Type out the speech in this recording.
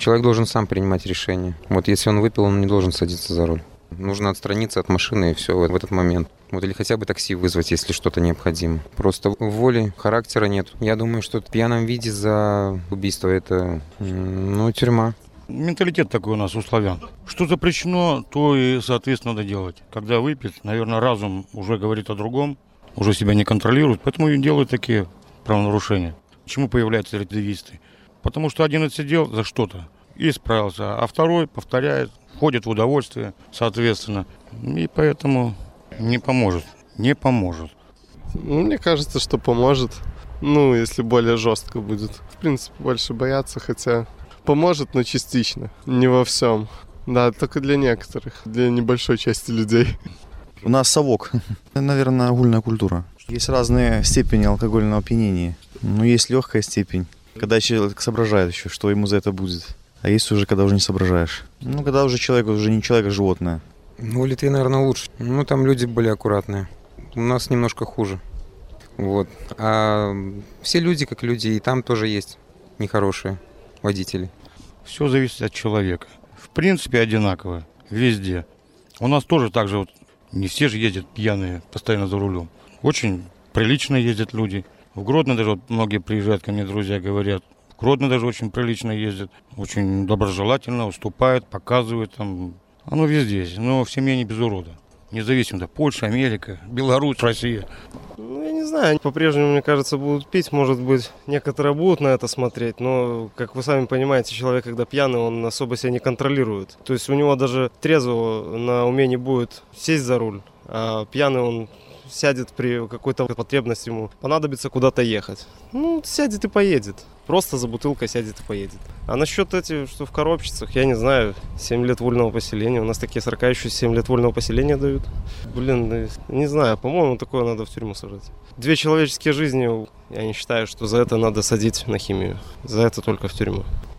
Человек должен сам принимать решение. Вот если он выпил, он не должен садиться за руль. Нужно отстраниться от машины и все в этот момент. Вот или хотя бы такси вызвать, если что-то необходимо. Просто воли, характера нет. Я думаю, что в пьяном виде за убийство это, тюрьма. Менталитет такой у нас у славян. Что запрещено, то и, соответственно, надо делать. Когда выпьет, наверное, разум уже говорит о другом, уже себя не контролирует, поэтому и делают такие правонарушения. Почему появляются рецидивисты? Потому что один отсидел за что-то и справился, а второй повторяет, входит в удовольствие, соответственно. И поэтому не поможет. Не поможет. Мне кажется, что поможет. Если более жестко будет. В принципе, больше бояться, хотя поможет, но частично. Не во всем. Да, только для некоторых, для небольшой части людей. У нас совок. Наверное, огульная культура. Есть разные степени алкогольного опьянения. Есть легкая степень, когда человек соображает еще, что ему за это будет. А есть уже, когда уже не соображаешь. Когда уже человек, уже не человек, а животное. В Литве, наверное, лучше. Там люди более аккуратные. У нас немножко хуже. Вот. А все люди как люди, и там тоже есть нехорошие водители. Все зависит от человека. В принципе, одинаково. Везде. У нас тоже так же, не все же ездят пьяные постоянно за рулем. Очень прилично ездят люди. В Гродно даже многие приезжают ко мне, друзья, говорят. В Гродно даже очень прилично ездят. Очень доброжелательно уступают, показывают. Оно везде есть, но в семье не без урода. Независимо, Польша, Америка, Беларусь, Россия. Я не знаю, по-прежнему, мне кажется, будут пить. Может быть, некоторые будут на это смотреть, но, как вы сами понимаете, человек, когда пьяный, он особо себя не контролирует. То есть у него даже трезвого на уме не будет сесть за руль, а пьяный он сядет при какой-то потребности, ему понадобится куда-то ехать. Сядет и поедет. Просто за бутылкой сядет и поедет. А насчет этих, что в коробчицах, я не знаю, 7 лет вольного поселения. У нас такие 40 еще 7 лет вольного поселения дают. Не знаю, по-моему, такое надо в тюрьму сажать. 2 человеческие жизни, я не считаю, что за это надо садить на химию. За это только в тюрьму.